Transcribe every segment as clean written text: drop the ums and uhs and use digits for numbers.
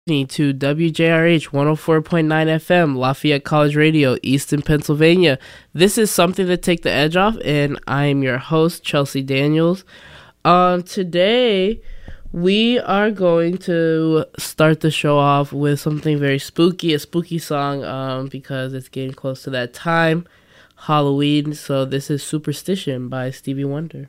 listening to WJRH 104.9 FM, Lafayette College Radio, Easton, Pennsylvania. This is Something to Take the Edge Off, and I am your host, Chelsea Daniels. Today, we are going to start the show off with something very spooky, a spooky song, because it's getting close to that time, Halloween. So this is Superstition by Stevie Wonder.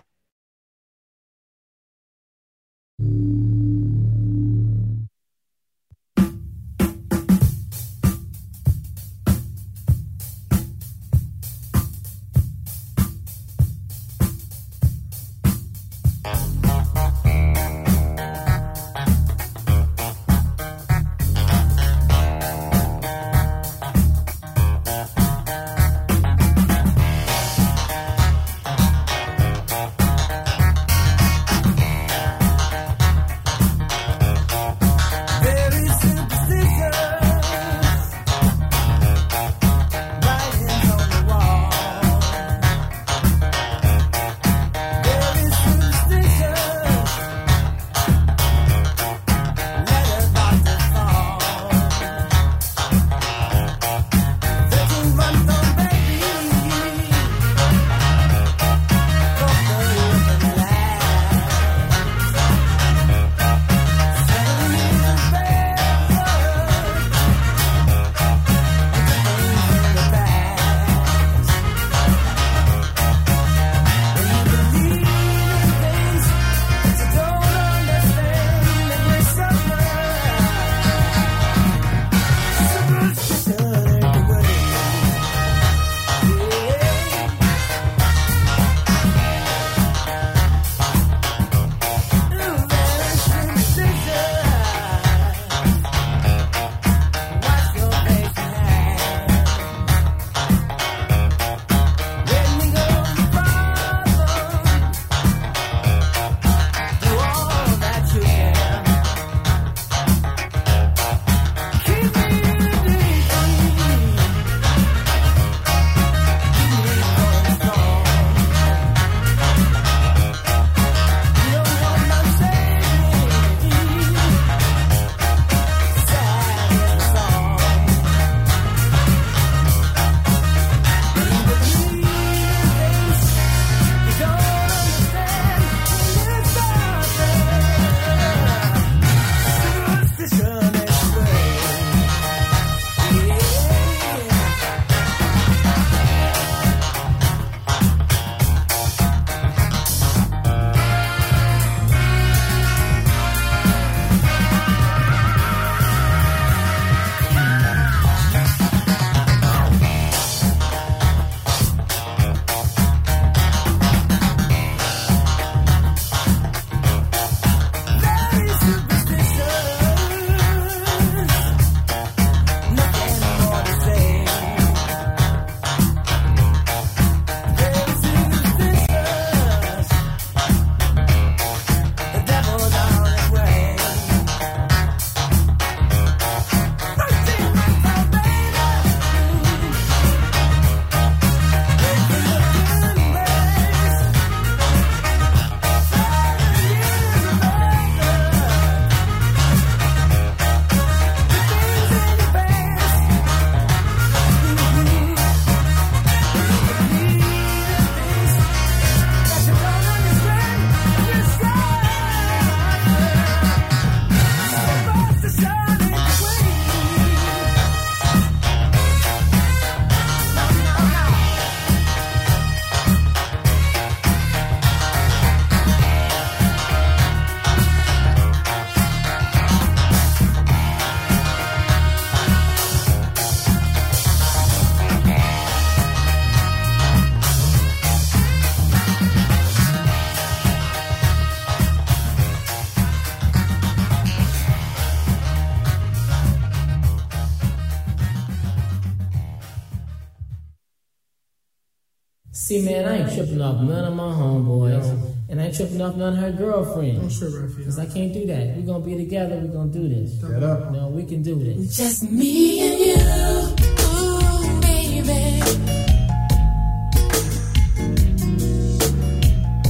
See, man, I ain't tripping off none of my homeboys, and I ain't tripping off none of her girlfriends. Don't trip, Raphael. Because I can't do that. We're going to be together. We're going to do this. Shut up. No, we can do this. Just me and you, ooh, baby.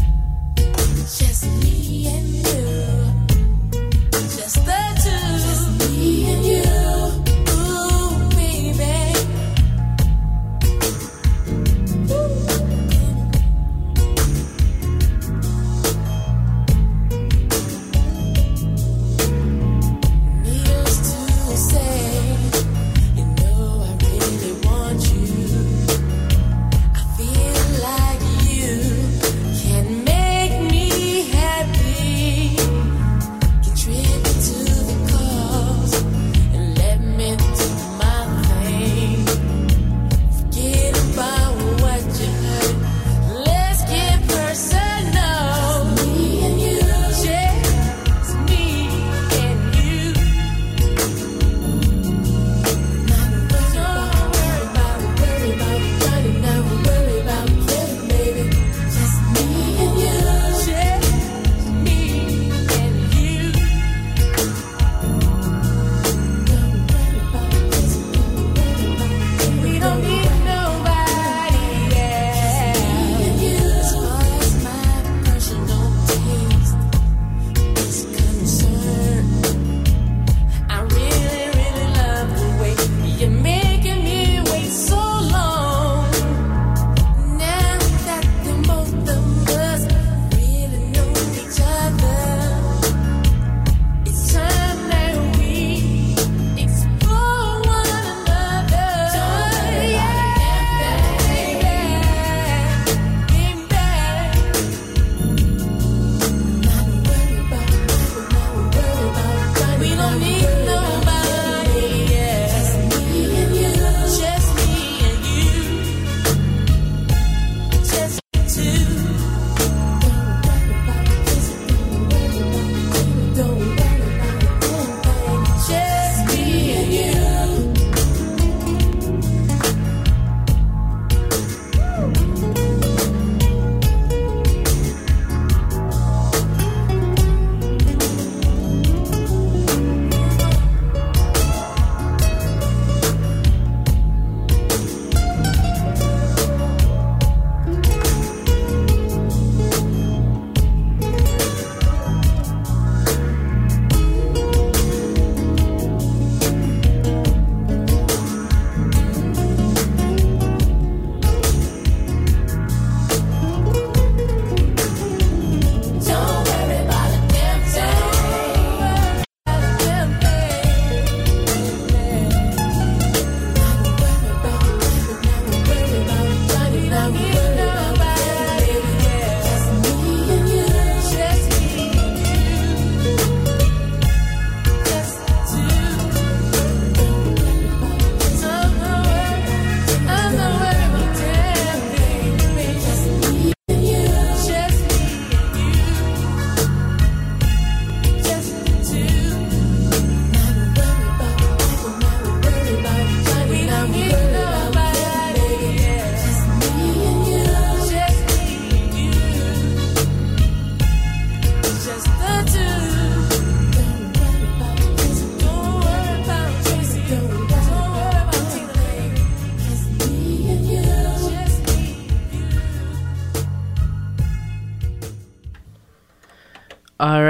Just me and you, just the two.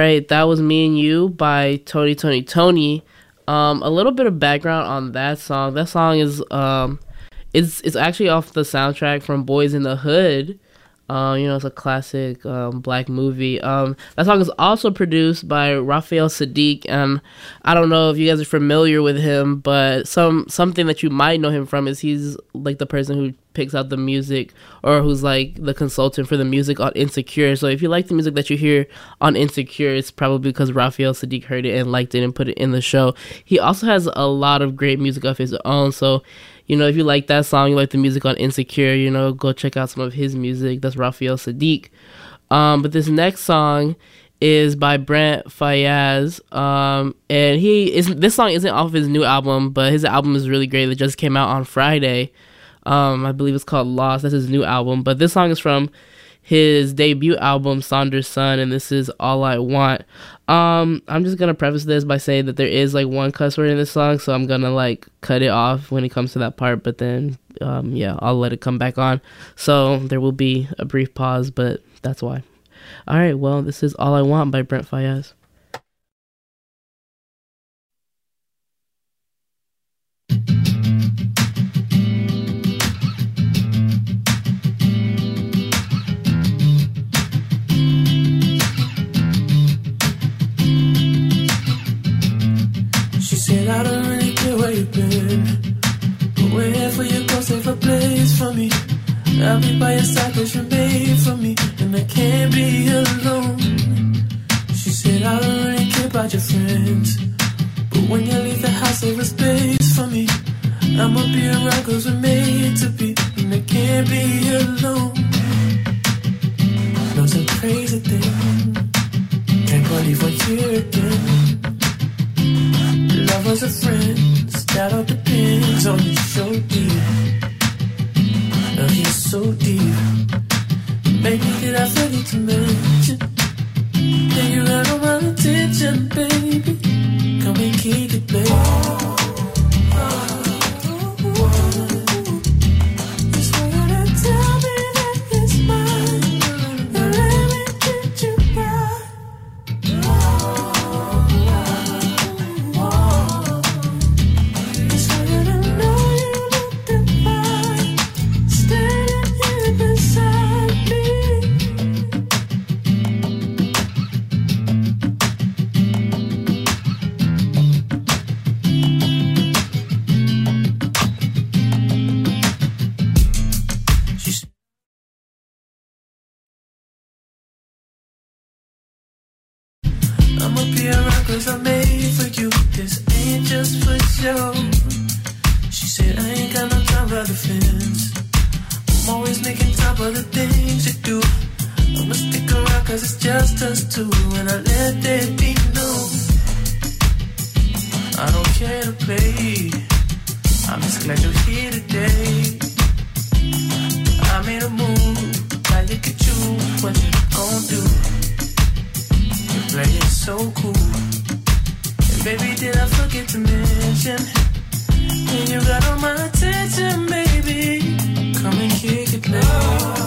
right, that was Me and You by Tony Tony Tony. A little bit of background on that song. That song is it's actually off the soundtrack from Boys in the Hood. It's a classic black movie. That song is also produced by Raphael Sadiq, and I don't know if you guys are familiar with him, but something that you might know him from is he's like the person who picks out the music, or who's like the consultant for the music on Insecure. So if you like the music that you hear on Insecure, it's probably because Raphael Sadiq heard it and liked it and put it in the show. He also has a lot of great music of his own, so if you like that song, you like the music on Insecure, go check out some of his music. That's Raphael Sadiq. But this next song is by Brent Faiyaz. And this song isn't off his new album, but his album is really great. It just came out on Friday. I believe it's called Lost. That's his new album. But this song is from his debut album, Saunders Son, and this is All I Want. I'm just gonna preface this by saying that there is like one cuss word in this song, so I'm gonna like cut it off when it comes to that part, but then I'll let it come back on. So there will be a brief pause, but that's why. Alright, well, this is All I Want by Brent Faiyaz. I don't really care where you've been, but wherever you go, save a place for me. I'll be by your side 'cause you're made for me, and I can't be alone. She said I don't really care about your friends, but when you leave the house, save a space for me. I'ma be around 'cause we're made to be, and I can't be alone. Know some crazy thing, can't believe we're here again. Lovers are friends, that all depends on you so deep. Love you so deep. Maybe did I forget to mention that you got all my attention, baby. Come and kick it, baby. Just for you to tell me that it's mine, and let me treat you right. I'ma be around 'cause I'm made for you. This ain't just for show. She said I ain't got no time for the fence. I'm always making time for the things you do. I'ma stick around 'cause it's just us two, and I let that be known. I don't care to play, I'm just glad you're here today. I made a move, now you can choose what you gon' do. You play it so cool, and baby did I forget to mention, and you got all my attention, baby. Come and kick it, baby.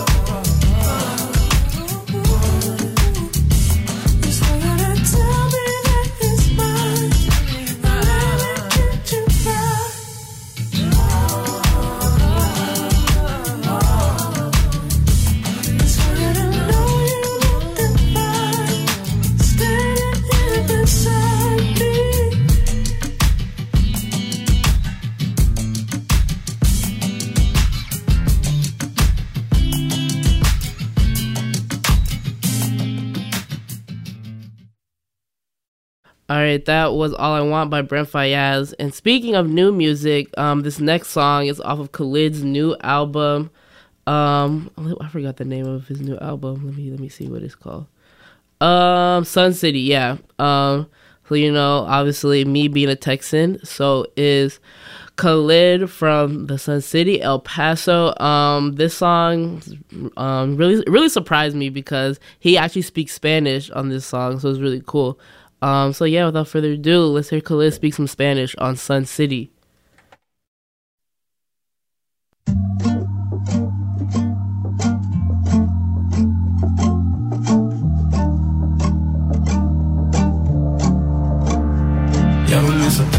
Alright, that was All I Want by Brent Faiyaz. And speaking of new music, this next song is off of Khalid's new album. I forgot the name of his new album. Let me see what it's called. Sun City, yeah. So obviously me being a Texan, so is Khalid from the Sun City, El Paso. This song really surprised me because he actually speaks Spanish on this song, so it's really cool. So yeah, without further ado, let's hear Khalid speak some Spanish on Sun City.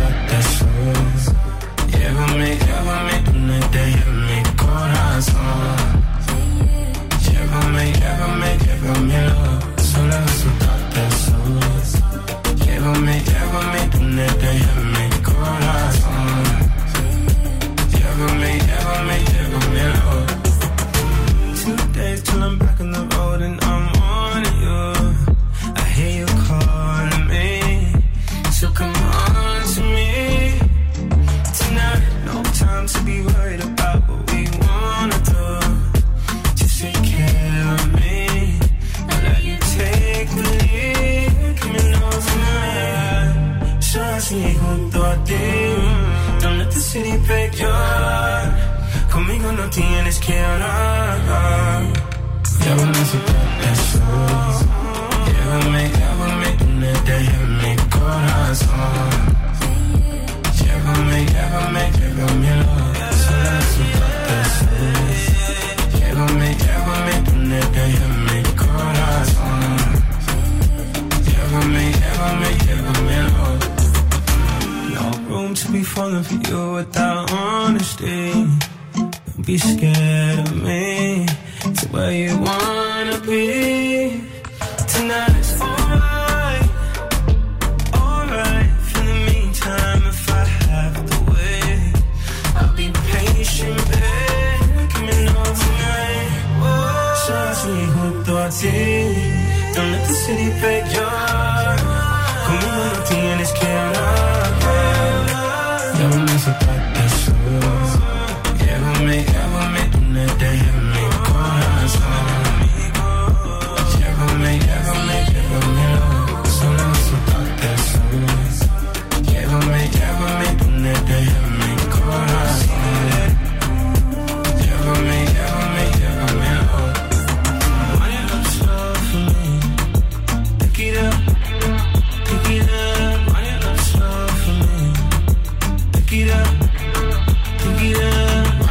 besos. Llévame, llévame donde te lleve mi corazón. Llévame, llévame, llévamelo. Solo resultarte besos. Llévame, llévame donde te lleve mi corazón. Llévame, llévame, llévamelo. 2 days till I'm back on the road and I'm on you. I hear you calling me, so come on to me tonight. No time to be worried about what we wanna do. Just take care of me. I'll let you take the lead. Coming over tonight, yo así junto a ti. Don't let the city break your heart. Conmigo no tienes que hablar. Llévame a sus besos. Llévame, llévame donde te lleve mi corazón. Llévame, llévame, llévamelo. Solo sus besos. Llévame, llévame donde te lleve mi corazón. Llévame, llévame, llévamelo. No room to be falling for you without honesty. Don't be scared of me. To where you wanna be. Tonight's alright, alright. For the meantime, if I have to wait, I'll be patient, babe. Coming over tonight. So I see junto a ti. Don't let the city break your heart. Conmigo no tienes que hablar. Llévame a sus besos. Llévame, llévame donde te lleve mi corazón. Llévame, llévame, llévamelo. Solo sus besos. Llévame, llévame donde te lleve mi corazón. Llévame, llévame, llévamelo. Wind it up slow for me. Pick it up, pick it up. Wind it up slow for me. Pick it up, pick it up.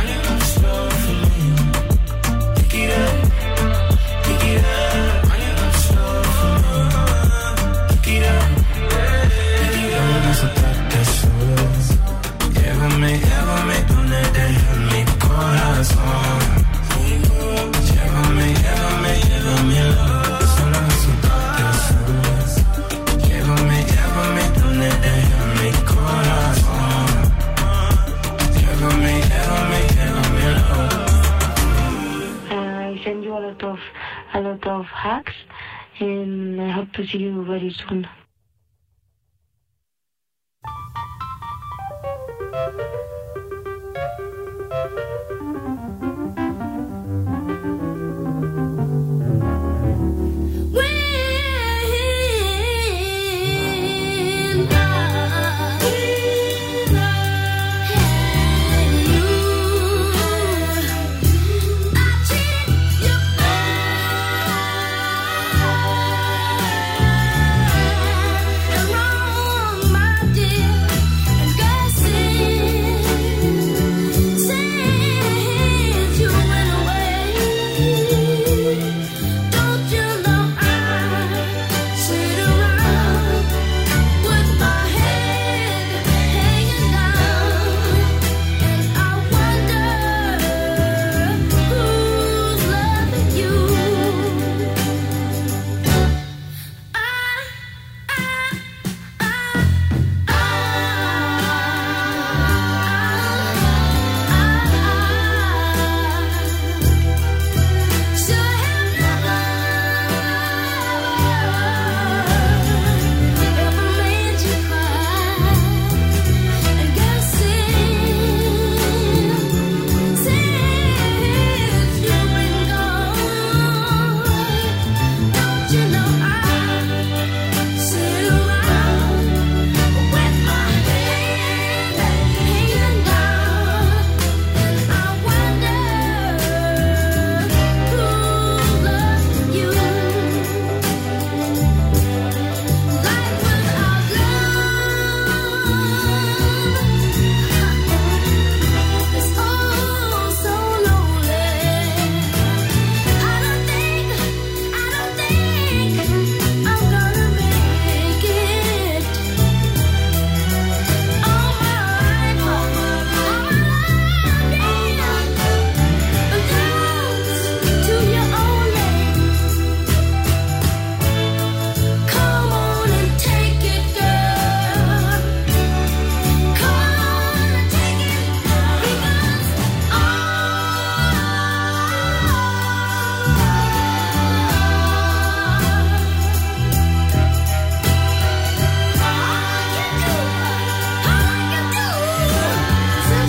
Llévame, llévame donde te lleve mi corazón. Llévame, llévame, llévamelo. Solo resultarte besos. Llévame, llévame donde te lleve mi corazón. Llévame, llévame, llévamelo. I send you a lot of hugs, and I hope to see you very soon. Wrong, my dear, and guessing.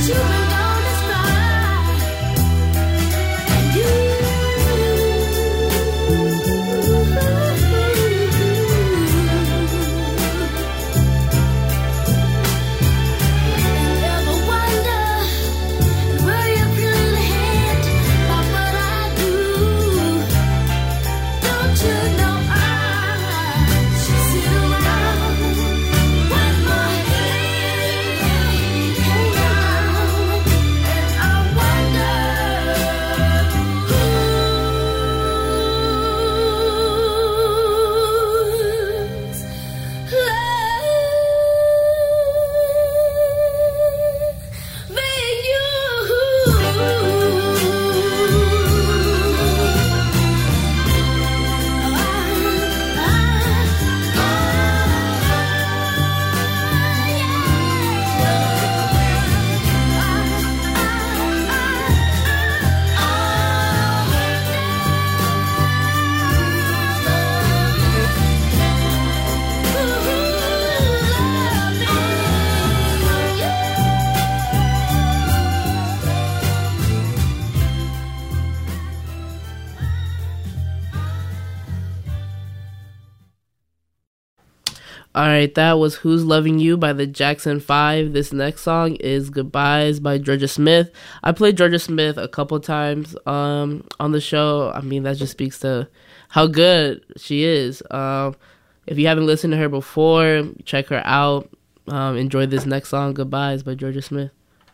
Alright, that was Who's Loving You by the Jackson 5. This next song is Goodbyes by Georgia Smith. I played Georgia Smith a couple times on the show. I mean, that just speaks to how good she is. If you haven't listened to her before, check her out. Enjoy this next song, Goodbyes by Georgia Smith.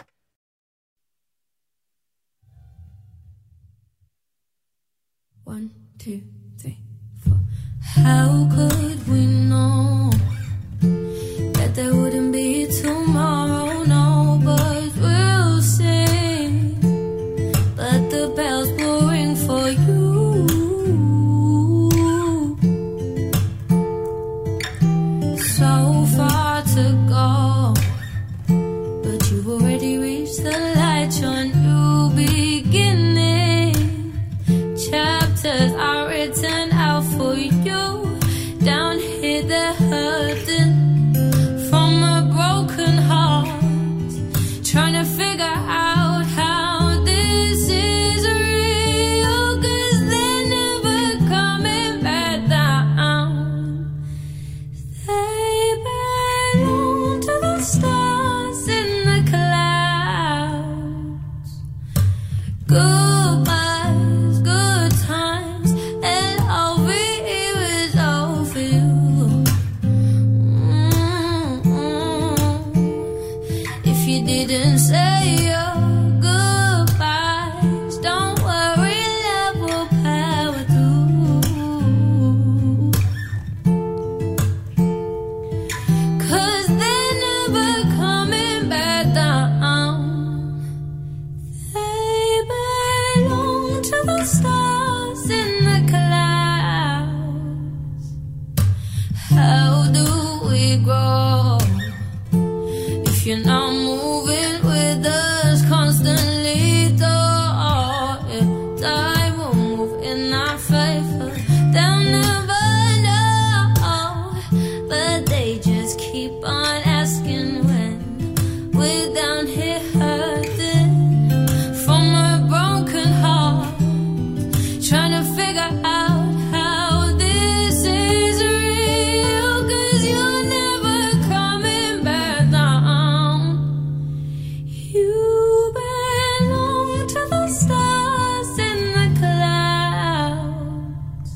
1, 2, 3, 4. How could we know that there wouldn't be tomorrow? No, but we'll see. But the bells will ring for you. So far to go, but you've already reached the light. Your new beginning chapters are written out for you. Down here they're hurting from a broken heart, trying to figure out how this is real, 'cause they're never coming back down. They belong to the stars in the clouds. Goodbyes, good times, and all we hear is all for you. If you didn't say your goodbyes, don't worry, love will power through. 'Cause they're never coming back down. They belong to the stars in the clouds. How do we grow if you're not moving with us constantly? Though time will move in our favor. They'll never know, but they just keep on asking when we're down here hurting from a broken heart, trying to figure out how this is real, 'cause you're never coming back down. You belong to the stars in the clouds.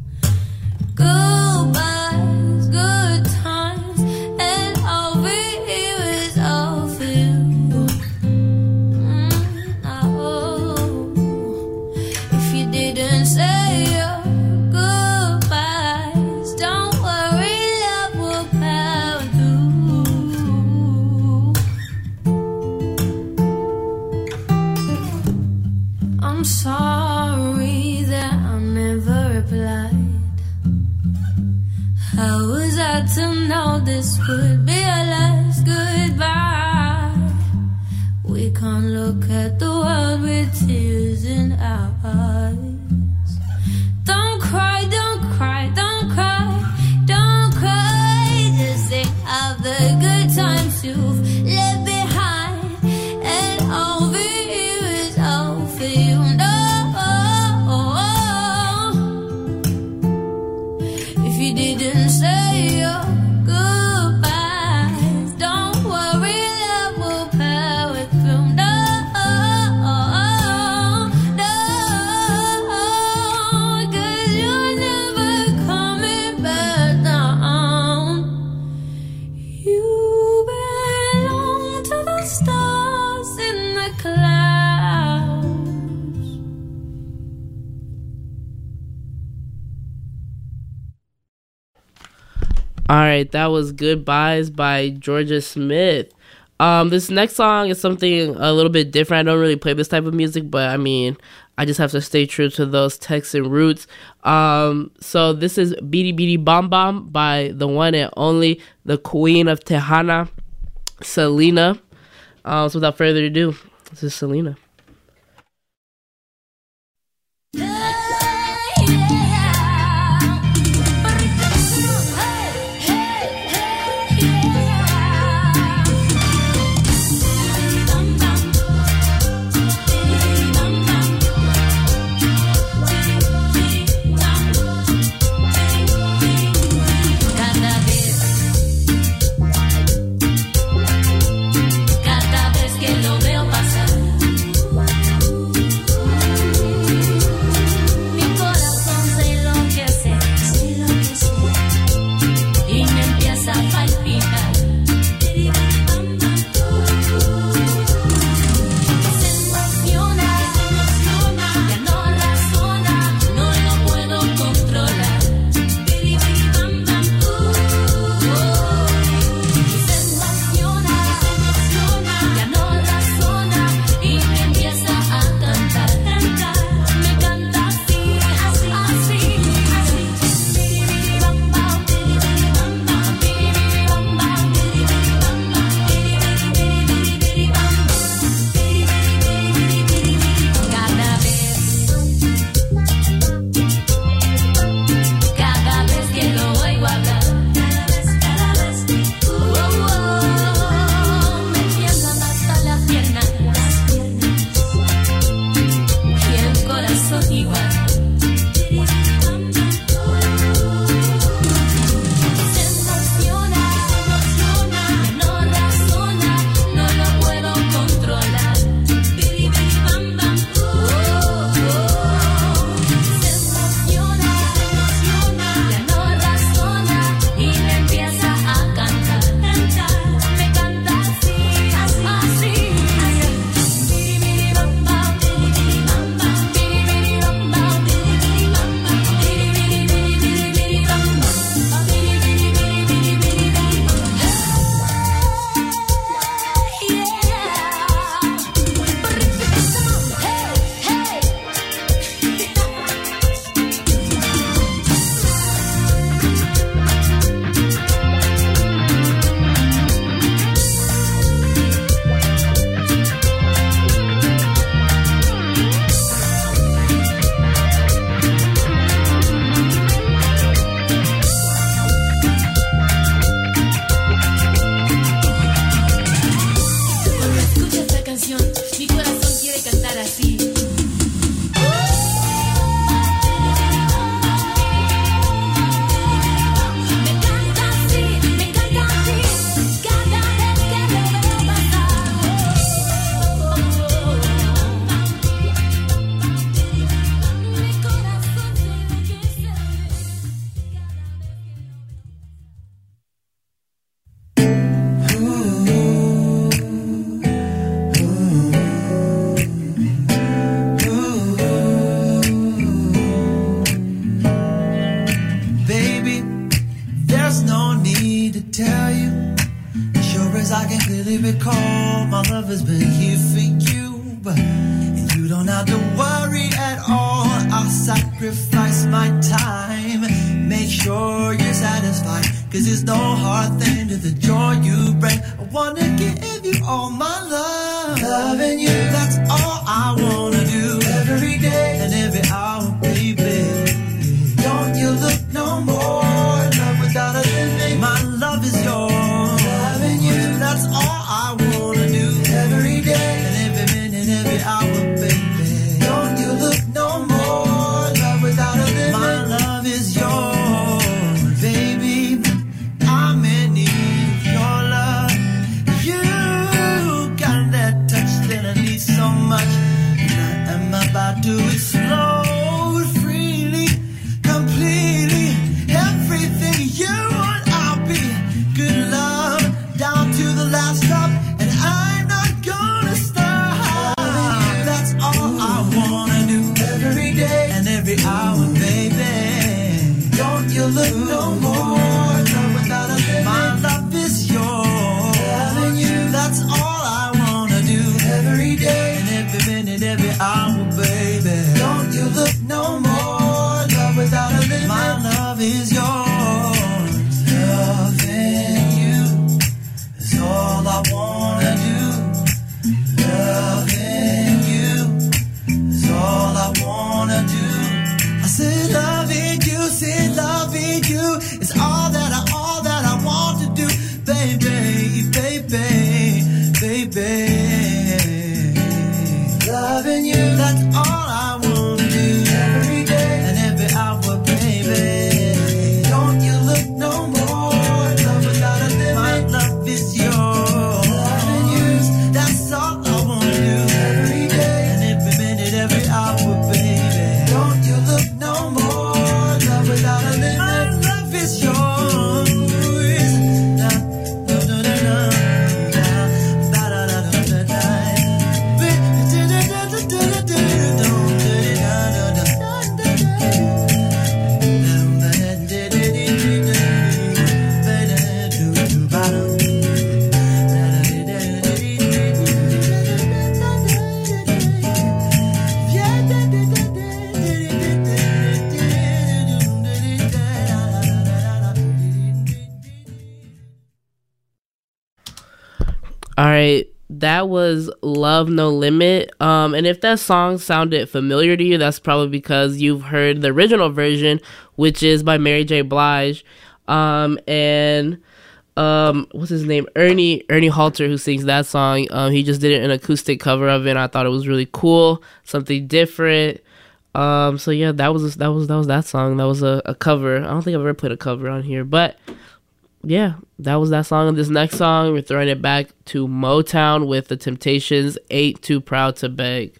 Goodbyes, good times, and all we hear is all for you. If you didn't say your goodbyes, don't worry, love will power through. I'm sorry that I never replied. How was I to know this would be our last goodbye? We can't look at the world with tears in our eyes. Don't cry, don't cry, don't cry, don't cry. Just think of the good times you've left behind, and All right, that was Goodbyes by Georgia Smith. This next song is something a little bit different. I don't really play this type of music, but I mean, I just have to stay true to those Texan roots. So this is Bidi Bidi Bom Bom by the one and only, the Queen of Tejana, Selena. So without further ado, this is Selena. Do it slow. every hour, baby. Don't you look no more. Love without a limit. My love is yours. Loving you is all I wanna do. Loving you is all I wanna do. I said loving you is all that I want to do, baby, baby. Loving you, that's all I want to do. Every day and every hour, baby. Don't you look no more. Love without a limit. My love is yours. Loving you, that's all I want to do. Every day and every minute, every hour, baby. Don't you look no more. Love without a limit. My love is yours. All right, that was Love No Limit. And if that song sounded familiar to you, that's probably because you've heard the original version, which is by Mary J. Blige. And what's his name? Ernie Halter, who sings that song. He just did an acoustic cover of it, and I thought it was really cool, something different. So yeah, that was that song. That was a cover. I don't think I've ever put a cover on here, but yeah, that was that song. And this next song, we're throwing it back to Motown with the Temptations, Ain't Too Proud to Beg.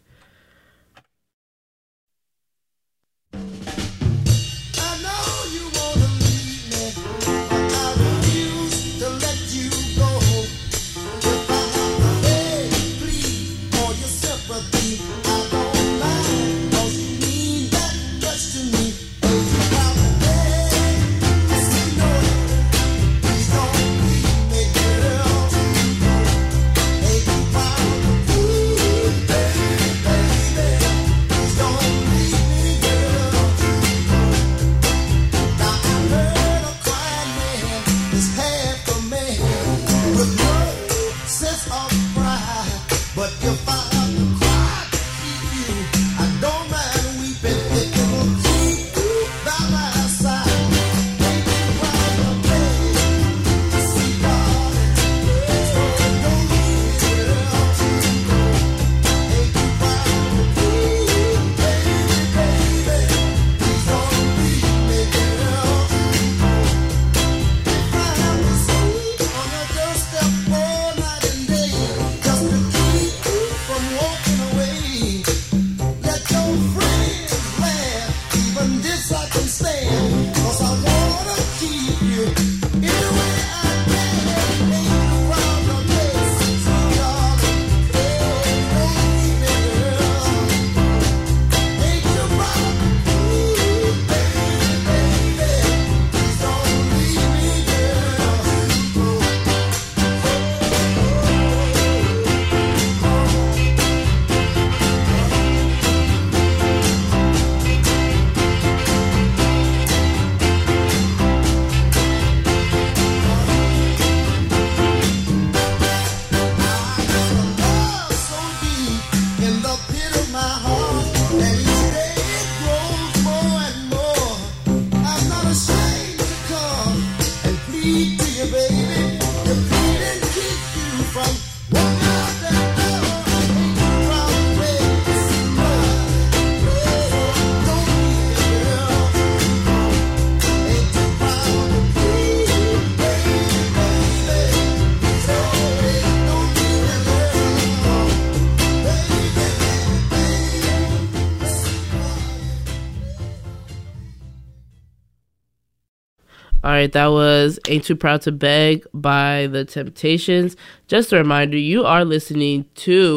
All right, that was Ain't Too Proud to Beg by The Temptations. Just a reminder, you are listening to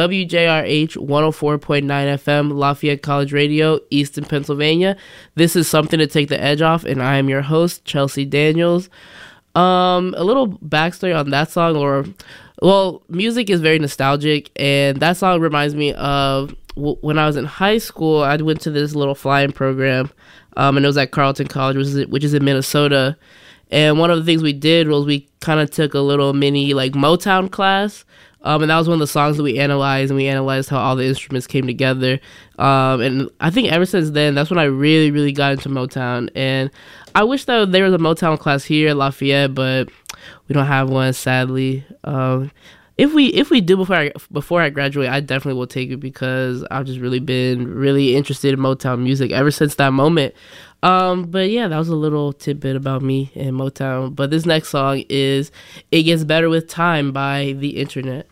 WJRH 104.9 FM, Lafayette College Radio, Easton, Pennsylvania. This is Something to Take the Edge Off, and I am your host, Chelsea Daniels. A little backstory on that song, music is very nostalgic, and that song reminds me of when I was in high school, I went to this little flying program, and it was at Carleton College, which is in Minnesota. And one of the things we did was we kind of took a little mini like Motown class. And that was one of the songs that we analyzed, and we analyzed how all the instruments came together. And I think ever since then, that's when I really, really got into Motown. And I wish that there was a Motown class here at Lafayette, but we don't have one, sadly. If we do before I graduate, I definitely will take it, because I've just really been really interested in Motown music ever since that moment. But yeah, that was a little tidbit about me and Motown. But this next song is "It Gets Better with Time" by The Internet.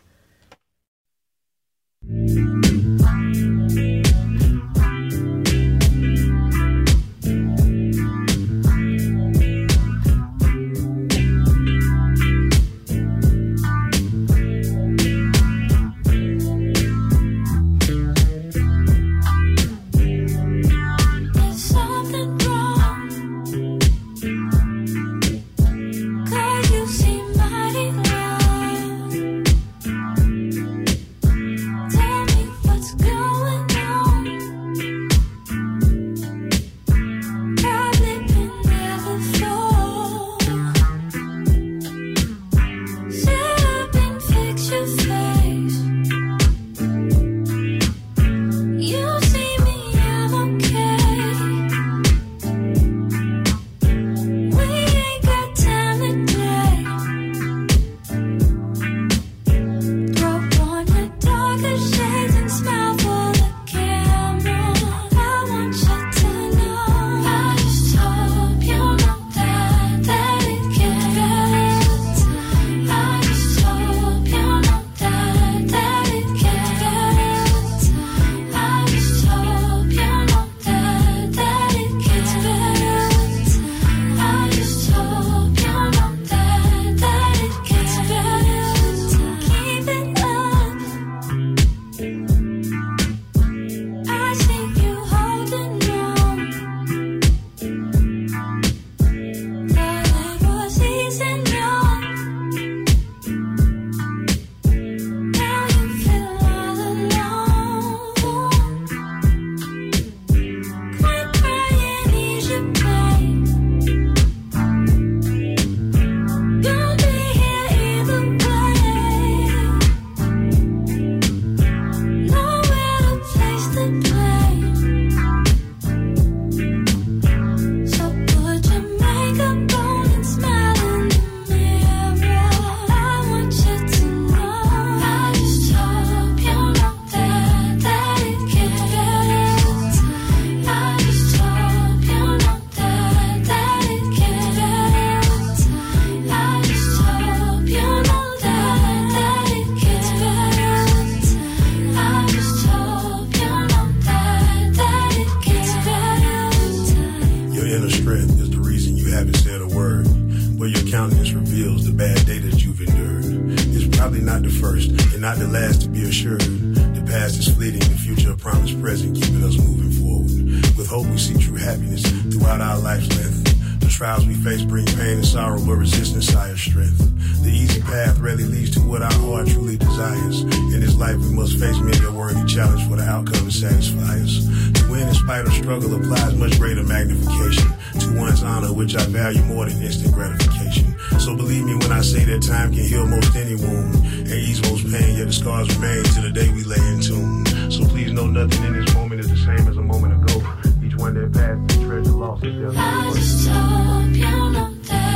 Trials we face bring pain and sorrow, but resistance higher strength. The easy path rarely leads to what our heart truly desires. In this life we must face many a worthy challenge for the outcome to satisfy us. To win in spite of struggle applies much greater magnification to one's honor, which I value more than instant gratification. So believe me when I say that time can heal most any wound and ease most pain, yet the scars remain till the day we lay in tune. So please know nothing in this moment is the same as a moment ago. Each one that passed is treasure lost is their I just hope you know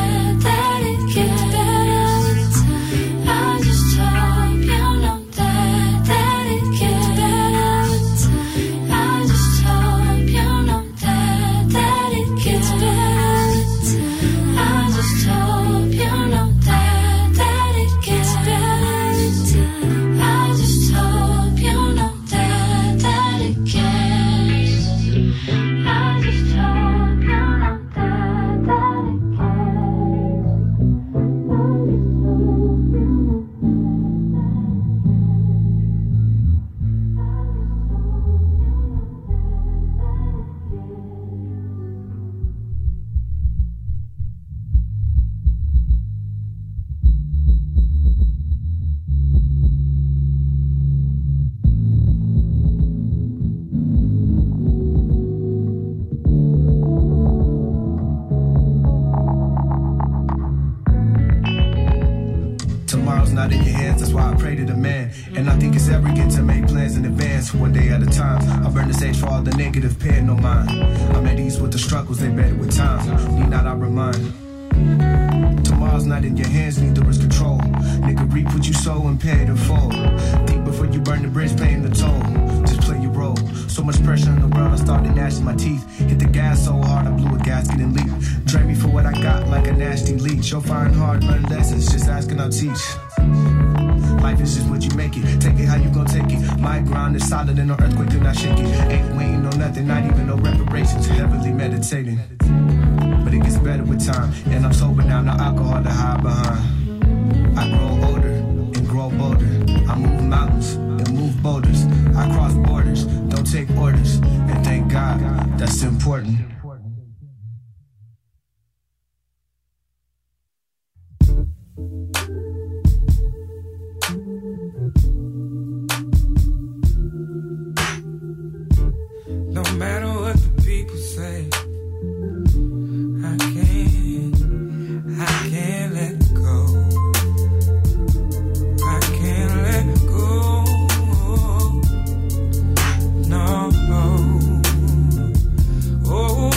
that it gets better with time. I just hope you know that it gets better with time. I just hope you know that it gets better with time. I just hope you know that it gets better with time. I just hope you know that it gets. I just hope you know that it gets. pray to the man. And I think it's arrogant to make plans in advance, one day at a time. I burn the stage for all the negative, paying no mind. I'm at ease with the struggles, they better with time. Need not I remind. Tomorrow's not in your hands, neither is control. Nigga, reap what you sow and pay it in full. Think before you burn the bridge, paying the toll. Just play your role. So much pressure in the world, I started gnashing my teeth. Hit the gas so hard, I blew a gasket and leap. Drain me for what I got like a nasty leech. You'll find hard, learn lessons, just asking I'll teach. Life is just what you make it. Take it how you gon' take it. My ground is solid and no earthquake could not shake it. Ain't waiting on nothing, not even no reparations. Heavily meditating. But it gets better with time. And I'm sober now, no alcohol to hide behind. I grow older and grow bolder. I move mountains and move boulders. I cross borders, don't take orders. And thank God, that's important. No matter what the people say, I can't let go. I can't let go. No. Oh.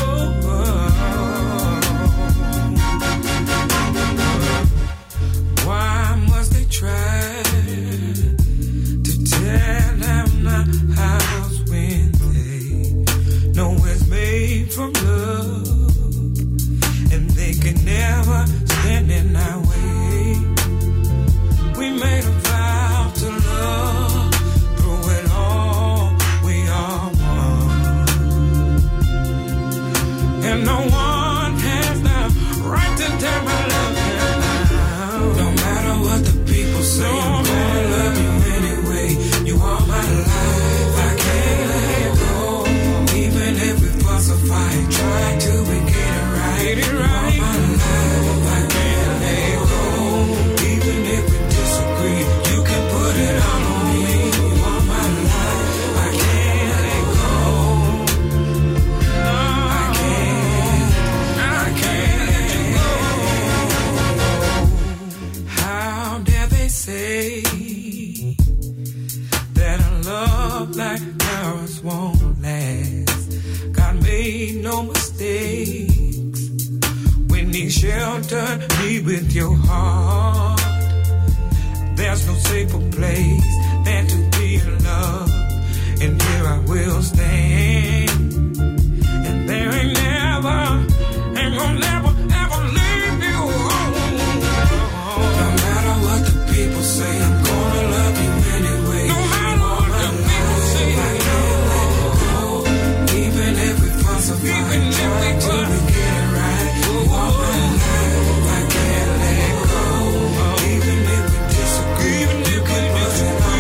Why must they try to tear down our house when they know it's made from love? And they can never stand in our way. We made a vow to love. Through it all, we are one. And no one has the right to tear my love down. No matter what the people say, I'm gonna love you anyway. You are my life, I can't let go. Even if we fuss or fight, try to get it right. Get it right. You are my life, I can't let go. Even if we disagree, you can put it all on me. You are my life, I can't let go. No, I can't let you go. How dare they say that a love like ours won't last? God made no mistakes when He sheltered me with your heart. There's no safer place than to be in love, and here I will stand. And there ain't gonna never, ever leave you alone. No matter what the people say, I'm gonna love you anyway. No matter what the people say, I can't let go. Even if we fuss or fight, try to get it right. You are my life, I can't let go. Even if we disagree, you can put it on.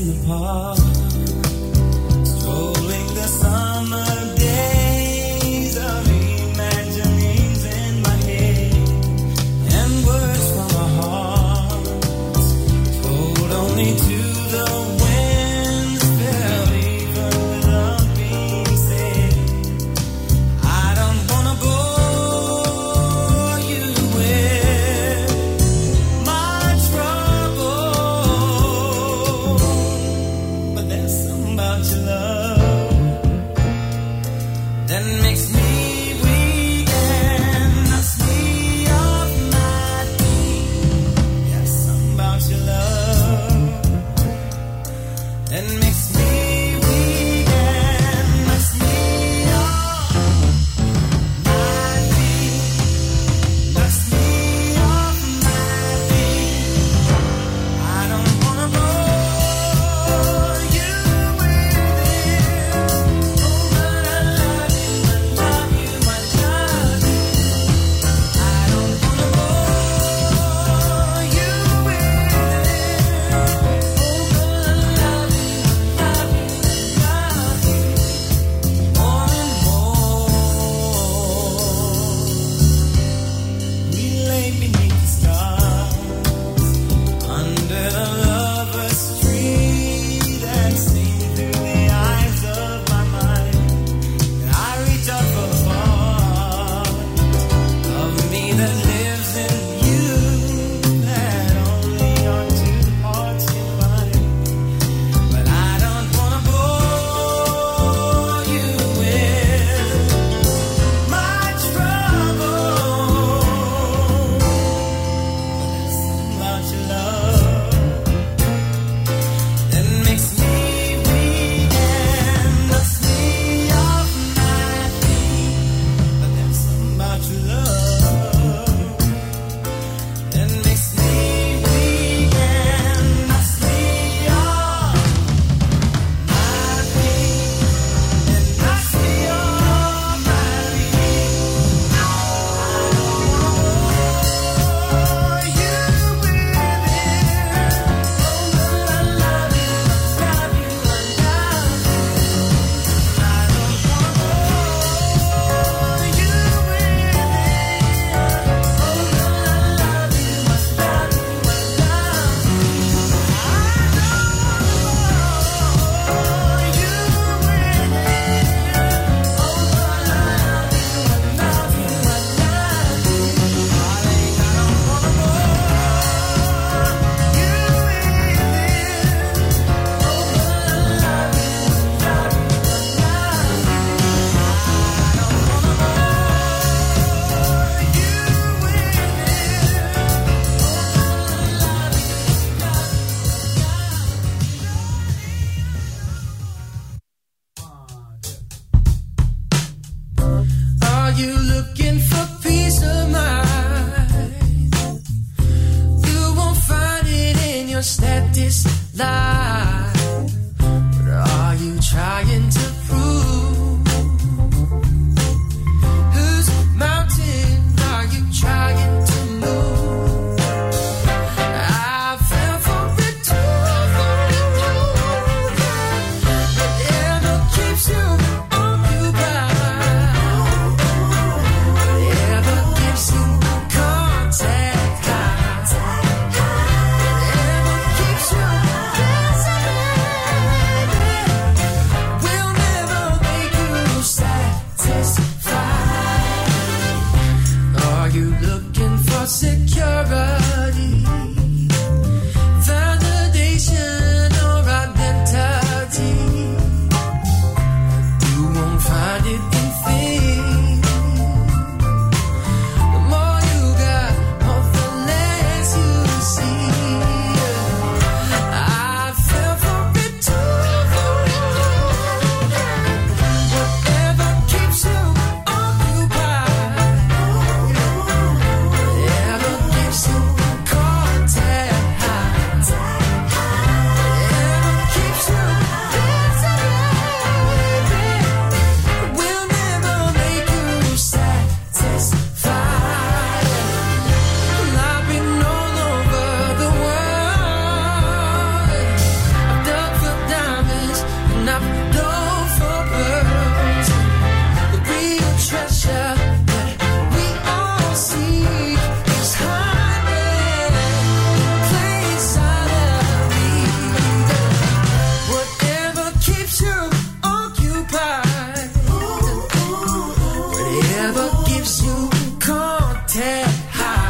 the park, strolling the summer days of imaginings in my head, and words from our hearts told only to the winds fell even without being said. I don't wanna bore you with my trouble, but there's something about your love that makes me weak and knocks me off my feet. There's something about your love that makes me weak and knocks me off my feet. Knocks me off my feet. I don't wanna bore you with it. Oh, but I love you, I love you, I love you. I don't wanna bore you with it. Oh, but I love you, I love you, I love you. More and more, we lay beneath the stars under the lover's tree that seen through the eyes of my mind. And I reach out for the part of me that lives in you, that only our two hearts can find. But I don't wanna bore you with my trouble. There's something about your love that makes me weak and knocks me off my feet. But there's something about your love that makes me weak and knocks me off my feet. And knocks me off my feet. I don't wanna bore you with it. Oh, but I love you, I love you, I love you. I don't wanna bore you with it. Oh, but I love you, I love you, I love you. I don't wanna bore you with it. Oh, but I love you, I love you, I love you. Darling, I don't wanna bore you with it. Oh, but I love you, I love you, I love you. I don't wanna bore you with it. Are you looking for peace of mind? You won't find it in your status life. But are you trying to prove? Whose mountain are you trying to move? I fell for it too. Whatever keeps you occupied, whatever gives you contact, whatever keeps you fascinated, will gives you contact high.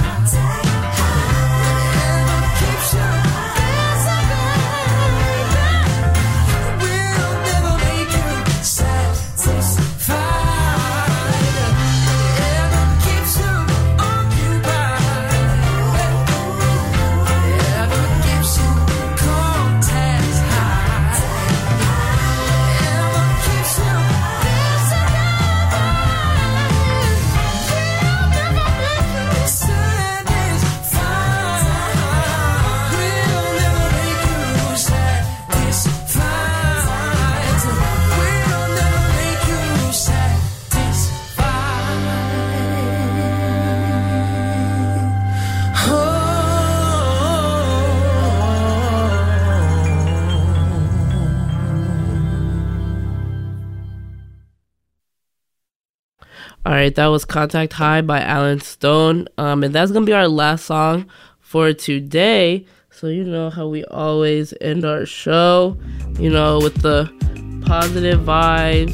Alright, that was Contact High by Alan Stone. And that's going to be our last song for today. So you know how we always end our show, with the positive vibes.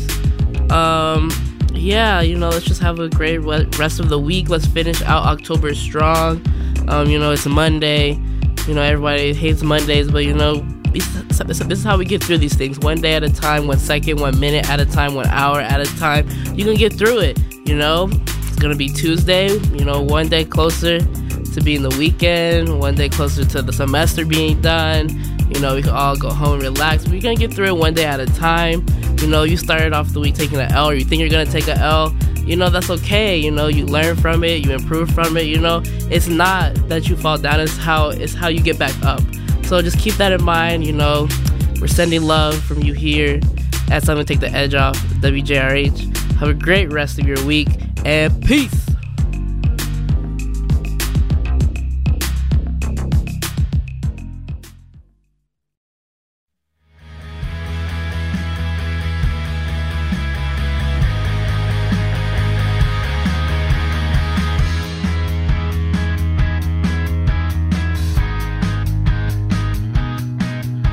Let's just have a great rest of the week. Let's finish out October strong. It's a Monday. Everybody hates Mondays, but this is how we get through these things. One day at a time, 1 second, 1 minute at a time, 1 hour at a time. You can get through it, It's going to be Tuesday, one day closer to being the weekend, one day closer to the semester being done. We can all go home and relax. We're going to get through it one day at a time. You started off the week taking an L, or you think you're going to take an L. That's okay. You learn from it, you improve from it. It's not that you fall down, it's how you get back up. So just keep that in mind. We're sending love from you here at Something to Take the Edge Off, WJRH. Have a great rest of your week, and peace.